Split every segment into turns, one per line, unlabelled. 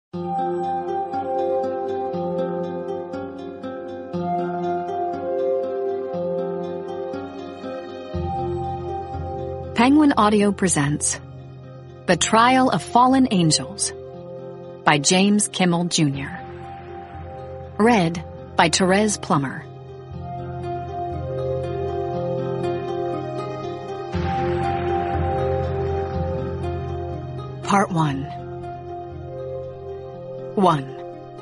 Penguin Audio presents The Trial of Fallen Angels by James Kimmel, Jr. Read by Therese Plummer. Part 1. 1.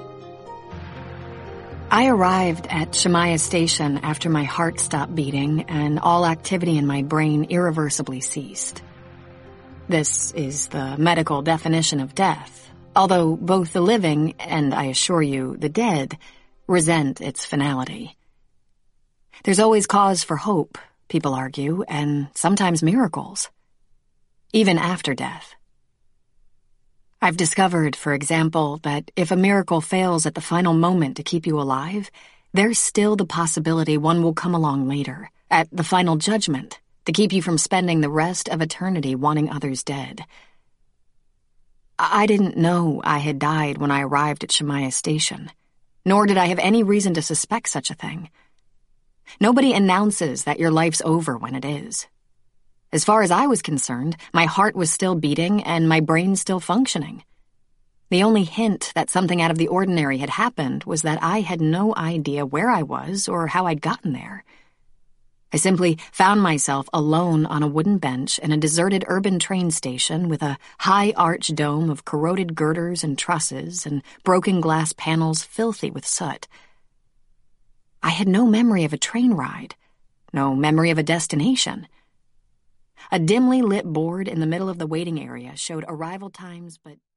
I arrived at Shemaya Station after my heart stopped beating and all activity in my brain irreversibly ceased. This is the medical definition of death, although both the living and, I assure you, the dead resent its finality. There's always cause for hope, people argue, and sometimes miracles, even after death. I've discovered, for example, that if a miracle fails at the final moment to keep you alive, there's still the possibility one will come along later, at the final judgment, to keep you from spending the rest of eternity wanting others dead. I didn't know I had died when I arrived at Shemaya Station, nor did I have any reason to suspect such a thing. Nobody announces that your life's over when it is. As far as I was concerned, my heart was still beating and my brain still functioning. The only hint that something out of the ordinary had happened was that I had no idea where I was or how I'd gotten there. I simply found myself alone on a wooden bench in a deserted urban train station with a high arch dome of corroded girders and trusses and broken glass panels filthy with soot. I had no memory of a train ride, no memory of a destination. A dimly lit board in the middle of the waiting area showed arrival times, but